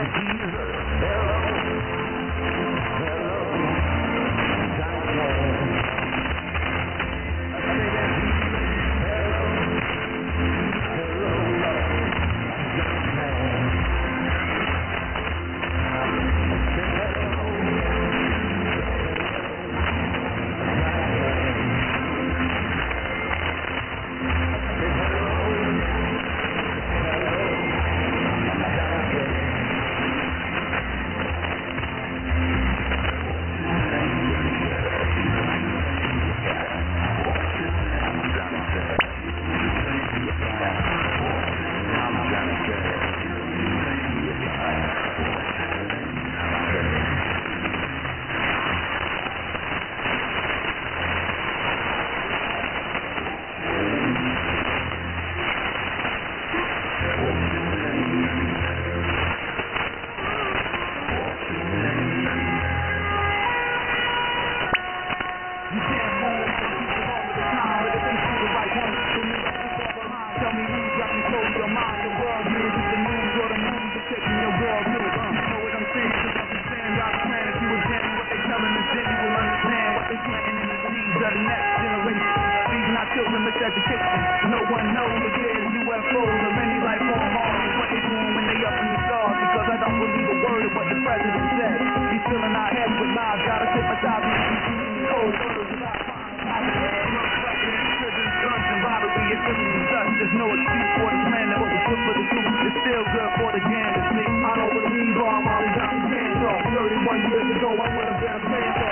No one knows if there's UFOs or any life on Mars. What they doing when they up in the stars? Because I don't believe a word of what the president said. He's filling our heads with lies. Gotta take my job. Cold words about prisons, guns, and robbery. It's just there's no excuse for the plan that was good for the truth. It's still good for the gander. See, I don't believe all Molly got his hands off. 31 years ago, I would have been a panther.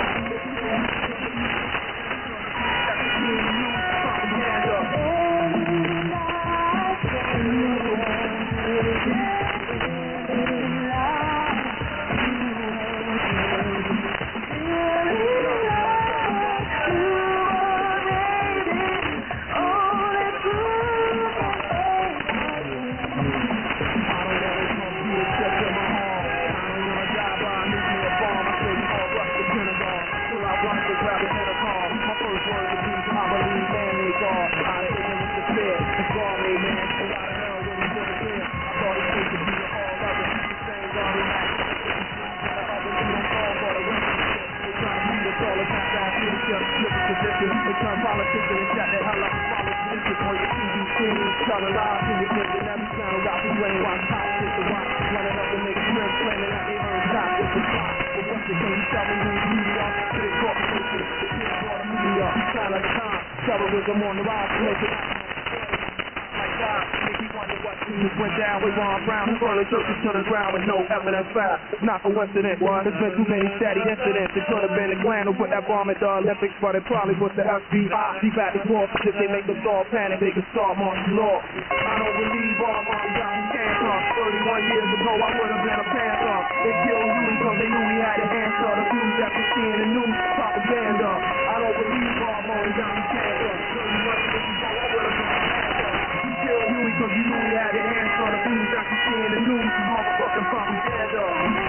I'm on the rise to make it went down with Ron Brown, burning churches to the ground with no evidence found. Not a coincidence, there's been too many steady incidents. It could have been the Klan who put that bomb at the Olympics, but it probably was the FBI. Deep at the core, if they make us all panic, they can start martial law. I don't believe all Molly got his hands off. 31 years ago, I would have been a panther. They killed Huey because they knew he had an answer. The views that we see in the news, propaganda. I don't believe all Molly got his hands off. 31 years ago, I would have been a panther. You killed Huey because you knew he had an answer. The views that we see in the news, motherfucking propaganda.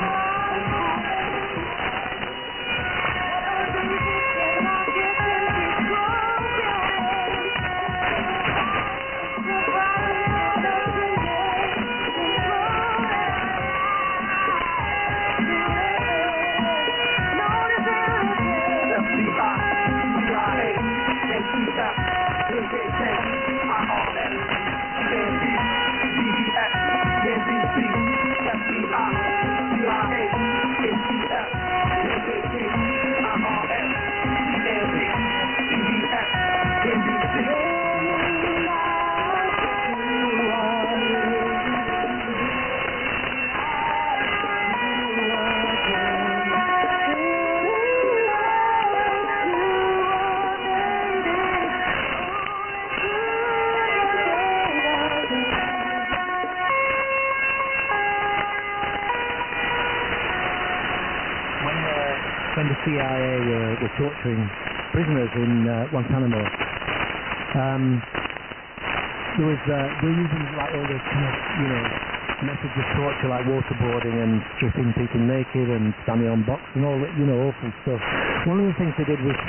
When the CIA were torturing prisoners in Guantanamo, they were using like all this kind of, methods of torture like waterboarding and stripping people naked and standing on box and all that, awful stuff. One of the things they did was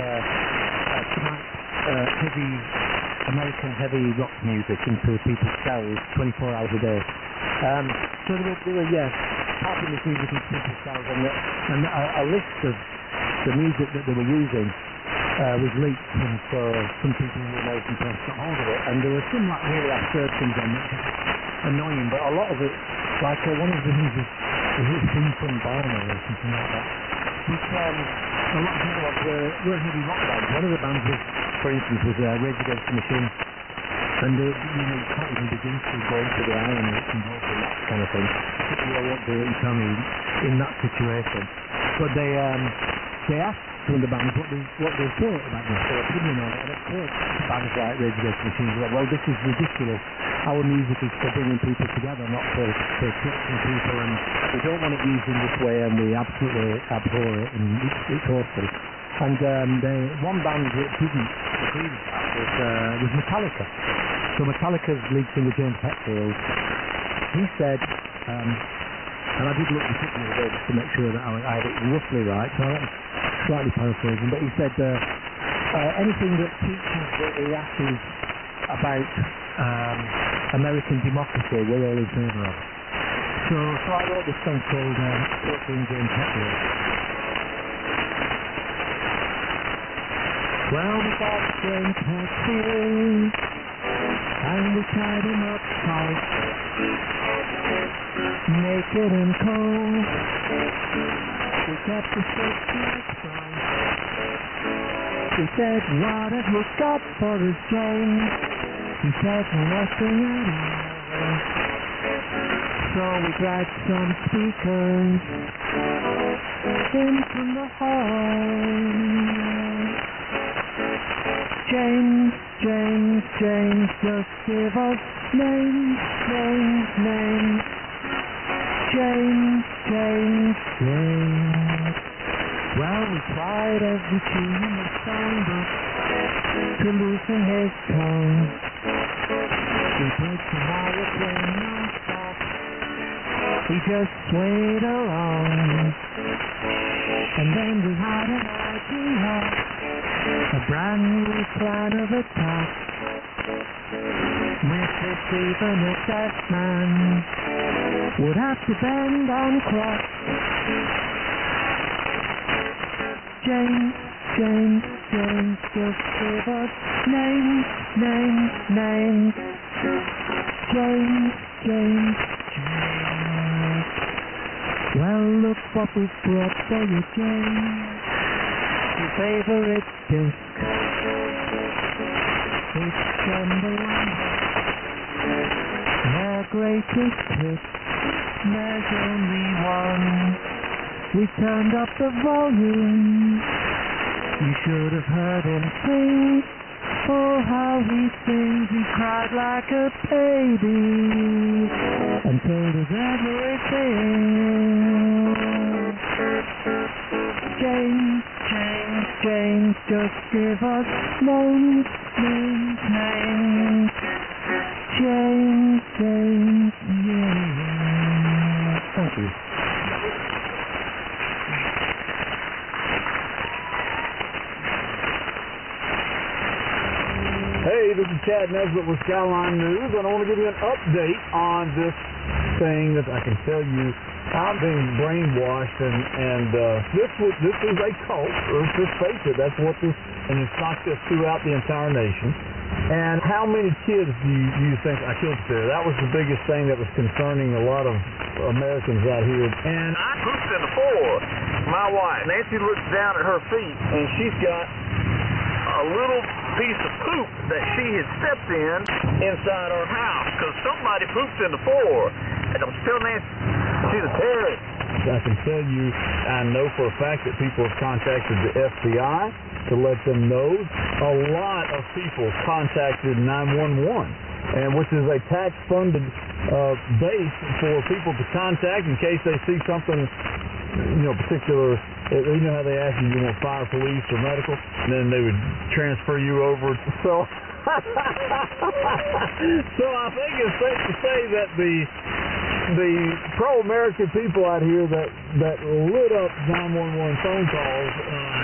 American heavy rock music into people's cells 24 hours a day. So they were tapping this musical superstars, and a list of the music that they were using was leaked, and so some people in the American press got hold of it, and there were some like really absurd things on it, annoying, but a lot of it, like one of the things was it Theme from Barney or something like that, which a lot of people were heavy rock bands. One of the bands was, for instance, was Rage Against the Machine, and you can't even begin to go into the irony that's involved in that kind of thing. Particularly I won't do it, you tell me, in that situation. But they asked some of the bands what they thought about this, their opinion on it, and of course bands like Rage Against the Machine were like, well, this is ridiculous. Our music is for bringing people together, not for torturing people, and we don't want it used in this way, and we absolutely abhor it, and it's awful. And one band that didn't agree with that was Metallica. So Metallica's lead singer James Hetfield, he said, and I did look this up the other day just to make sure that I had it roughly right, so I'm slightly paraphrasing, but he said anything that teaches the Iraqis about American democracy, we're all in favour of. So I wrote this song called Torturing James Hetfield. Well, we got James Hetfield, and we tied him up tight, naked and cold. We kept the searchlights bright. We said, what have you got for us, James? He said, nothing at all. So we grabbed some speakers in from the hall. James, just give us names. James. Well, we tried every tune in the songbook to loosen his tongue. We played some Hurricane non-stop. We just swayed along. And then we had an idea, a brand new plan of attack. Mr. Stephen, a deaf man, would have to bend and crack. James, just give us names. James. Well, look what we've brought for you, James. Your favorite disc. It's number one. Their greatest hit. There's only one. We turned up the volume. You should have heard him sing. Oh, how he sings. He cried like a baby and told us everything. James, just give us names. James, yeah. Thank you. Hey, this is Chad Nesbitt with Skyline News, and I want to give you an update on this thing that I can tell you I'm being brainwashed, and this is a cult. Let's just face it, that's what this, and it's not just throughout the entire nation. And how many kids do you think I killed there? That was the biggest thing that was concerning a lot of Americans out here. And I pooped in the floor. My wife, Nancy, looks down at her feet, and she's got a little piece of poop that she had stepped in inside our house because somebody pooped in the floor. And I'm still Nancy, she's a terrorist. I can tell you, I know for a fact that people have contacted the FBI to let them know. A lot of people contacted 911, and which is a tax-funded base for people to contact in case they see something, particular. You know how they ask you want fire, police, or medical, and then they would transfer you over. So I think it's safe to say that the pro-American people out here that lit up 911 phone calls,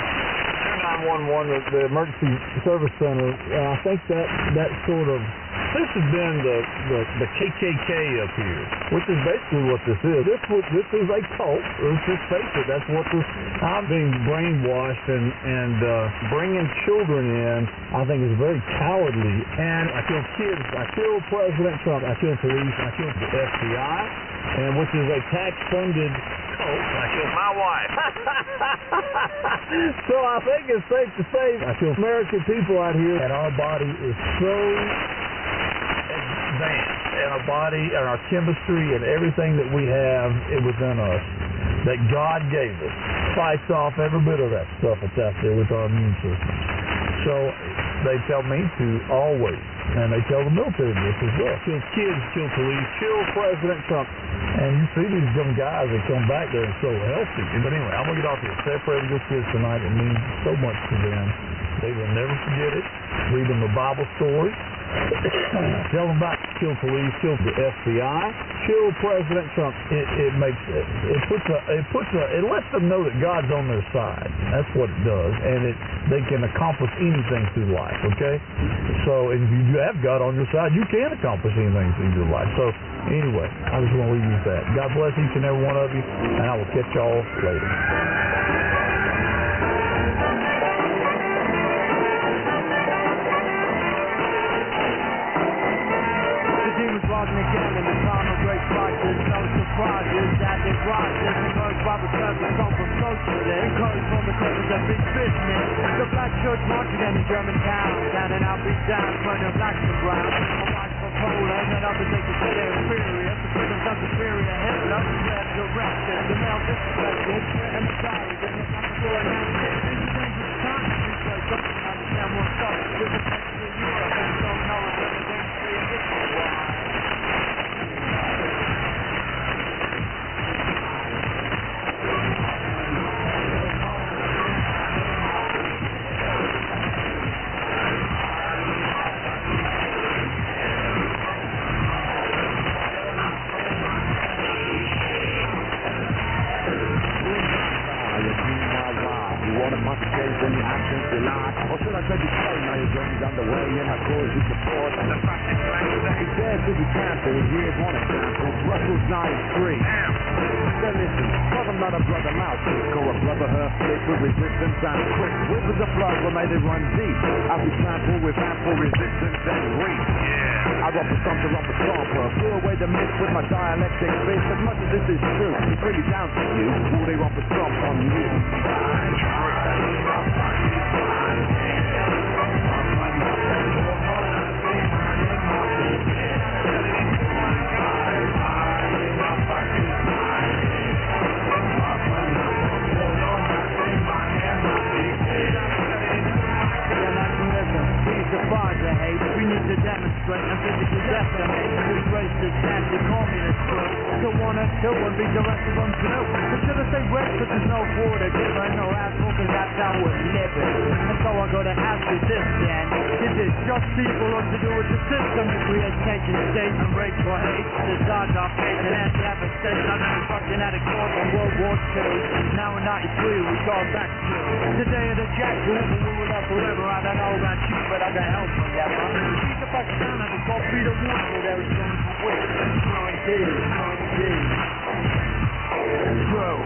911, the emergency service center, I think that sort of This has been the KKK up here, which is basically what this is. This is a cult. Let's just face it. That's what this. I'm being brainwashed and bringing children in. I think is very cowardly. And I killed kids. I killed President Trump. I killed police. I killed the FBI, and which is a tax-funded cult. I killed my wife. So I think it's safe to say I killed American people out here, and our body is so advanced, and our body and our chemistry and everything that we have within us that God gave us fights off every bit of that stuff that's out there with our immune system. So they tell me to always, and they tell the military this as well, kill kids, kill police, kill President Trump. And you see these young guys that come back there and so healthy. But anyway, I'm going to get off here. Say a prayer with your kids tonight. It means so much to them. They will never forget it. Read them a Bible story. Tell them about kill police, kill the FBI, kill President Trump. It lets them know that God's on their side. That's what it does, and they can accomplish anything through life. Okay, so if you have God on your side, you can accomplish anything through your life. So anyway, I just want to leave you with that. God bless each and every one of you, and I will catch y'all later. Again in the time of great crisis, no surprises that it rises. Encouraged by the service come from socialists, encouraged from the causes of big business. The black church march again in German town, standing out beat down, turning blacks to brown. A march for Poland and others they consider inferior. The freedoms of superior Hitler, left directed, the male disrespected, and the valley didn't have to go and answer. It's a dangerous time to be so something I understand what's up. There's a country in Europe and don't know it's everything's free and this is why. Resistance and quick rivers of blood were made to run deep. As we trample with ample resistance and reach. I rock the stomp to rock the stomper. Threw away the myth with my dialectic fist. As much as this is true, it's really down to you. Will they rock the stomp on you? We need to demonstrate and physically decimate this racist anti-communist group. Don't wanna kill and beat the rest of them too. But should I say rich, but there's no border given, no asshole, cause that's how we're living. And so I'm gonna ask you this then. Is it just people or to do with the system that creates nation state and race for hate? Decides our fate and anti-devastation. I've been fucking at a court in World War II. Now in 93 we go back to the day of the jackal. We were there forever. I don't know about you, but I got help from that. She's the Pakistan of the 4 feet of water where there is going to wait. True indeed, true indeed. True.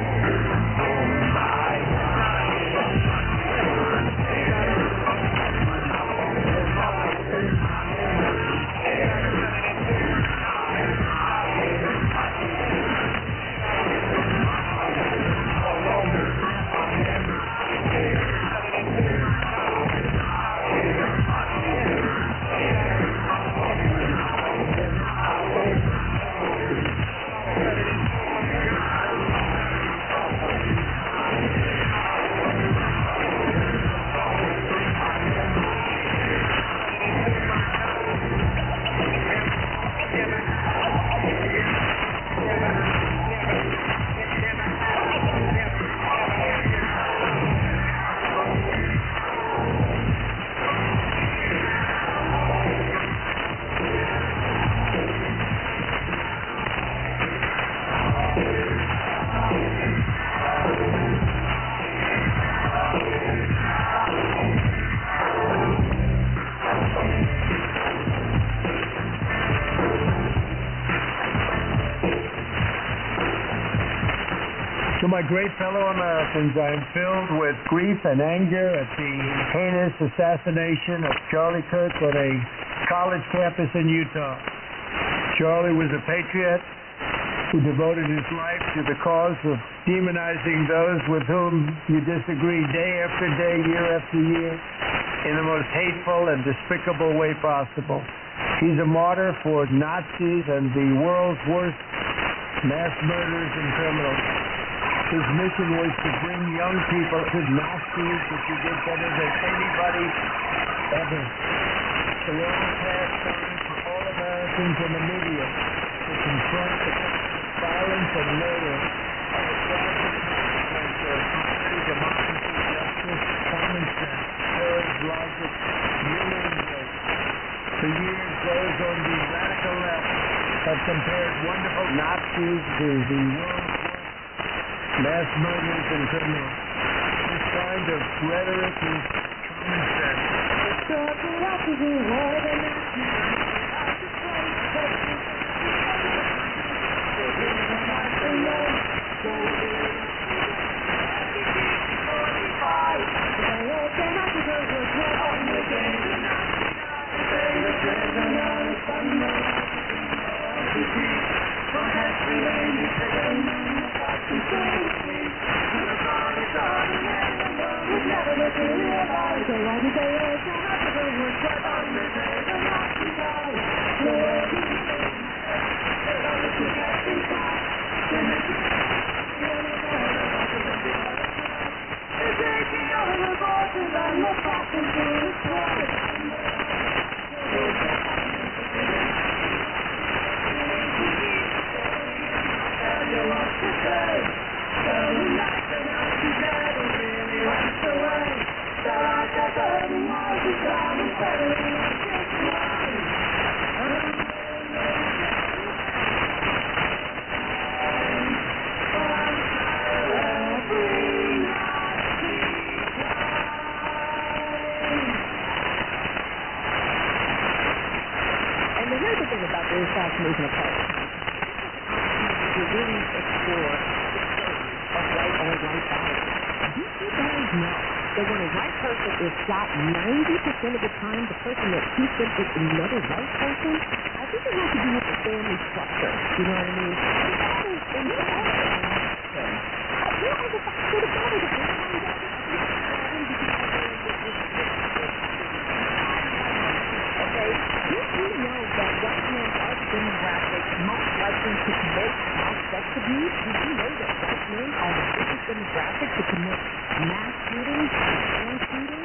To my great fellow Americans, I am filled with grief and anger at the heinous assassination of Charlie Kirk on a college campus in Utah. Charlie was a patriot who devoted his life to the cause of demonizing those with whom you disagree day after day, year after year, in the most hateful and despicable way possible. He's a martyr for Nazis and the world's worst mass murderers and criminals. His mission was to bring young people to Nazis, which he did better than anybody ever. So we're on past time for all Americans and the media to confront the violence and murder of the tragic consequence of property, democracy, justice, common sense, courage, logic, human embrace. For years, those on the radical left have compared wonderful Nazis to the world's mass murderers and criminals. This kind of rhetoric is common sense. Shot 90% of the time, the person that he said is another white person, I think it has to do with the family structure. You know what I mean? Okay, did you know that white men are the demographic most likely to commit mass sex abuse? Did you know that white men are the biggest demographic to commit mass shootings and shootings?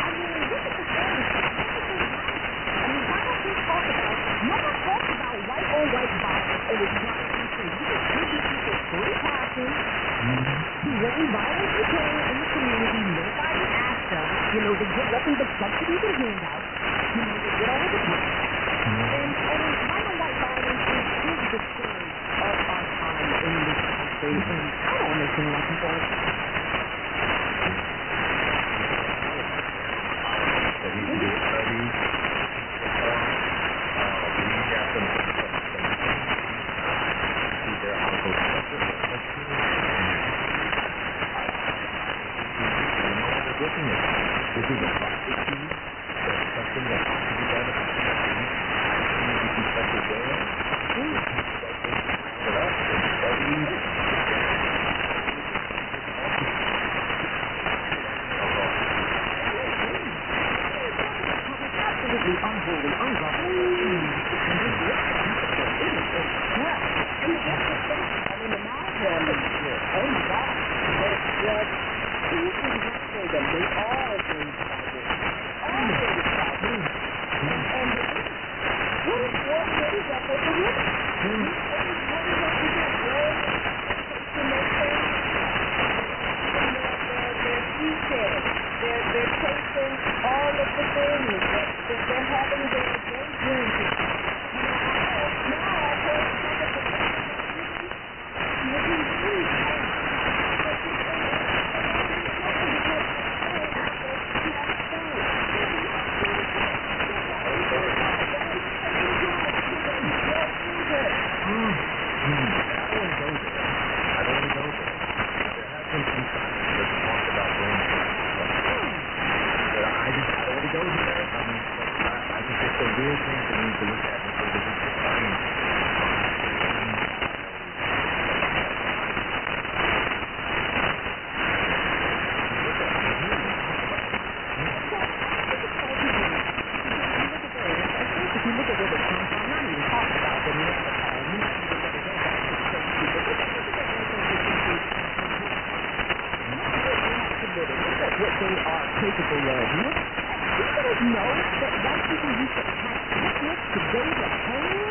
White violence, and it's not true. You can give these people free passes to rain violence in the community. Nobody asks them. You know, they get nothing but subsidies and handouts. You know, they get all of the money. And minor white violence is the story of our time in this country. And I don't understand why people are capable of. You guys know that white people used to have picnics to go to hang